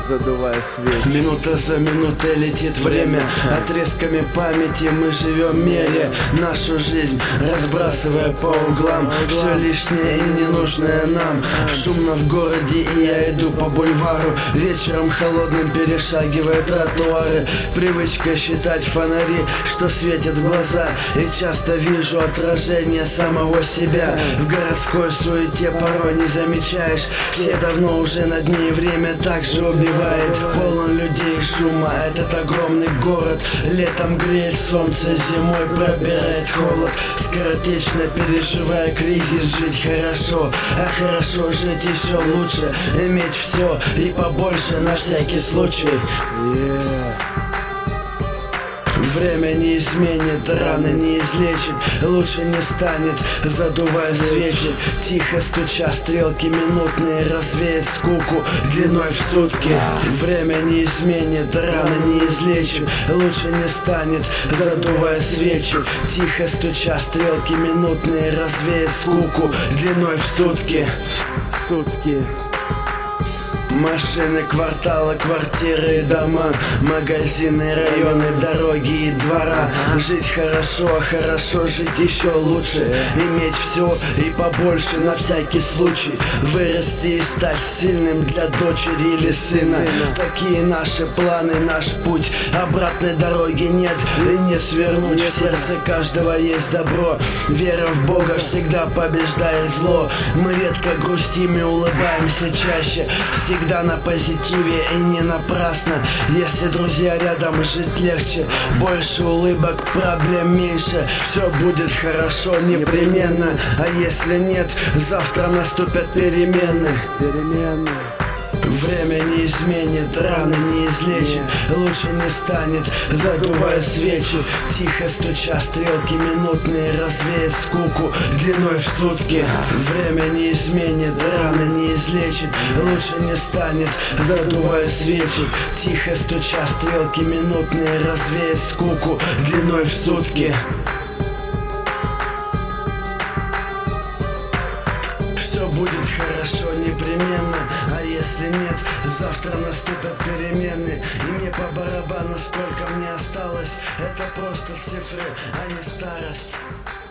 задувая свечи. Минута за минутой летит время, отрезками памяти мы живем в мире. Нашу жизнь разбрасывая по углам все лишнее и ненужное нам. Шумно в городе, и я иду по бульвару, вечером холодным перешагивая тротуары. Привычка считать фонари, что светят в глаза, и часто вижу отражение самого себя. В городской суете порой не замечаешь, все давно уже на дне, и время также убивает. Полон людей, шума, этот огромный город. Летом греет солнце, зимой пробирает холод. Скоротечно переживая кризис, жить хорошо, а хорошо жить еще лучше. Иметь все и побольше на всякий случай. Время не изменит, раны не излечит, лучше не станет, задувая свечи. Тихо стуча стрелки минутные, развеет скуку длиной в сутки. Время не изменит, раны не излечит, лучше не станет, задувая свечи. Тихо стуча стрелки минутные, развеет скуку длиной в сутки. Машины, кварталы, квартиры и дома, магазины, районы, дороги и двора. Жить хорошо, а хорошо жить еще лучше. Иметь все и побольше на всякий случай. Вырасти и стать сильным для дочери или сына. Такие наши планы, наш путь. Обратной дороги нет и не свернуть. В сердце каждого есть добро. Вера в Бога всегда побеждает зло. Мы редко грустим и улыбаемся чаще. Всегда на позитиве и не напрасно. Если друзья рядом, жить легче. Больше улыбок, проблем меньше. Все будет хорошо непременно. А если нет, завтра наступят перемены. Время не изменит, раны не излечит, лучше не станет, задувая свечи. Тихо стуча стрелки минутные, развеет скуку длиной в сутки. Время не изменит, раны не излечит, лучше не станет, задувая свечи. Тихо стуча стрелки минутные, развеет скуку длиной в сутки. Все будет хорошо непременно, а если нет, завтра наступят перемены. И мне по барабану, сколько мне осталось, это просто цифры, а не старость.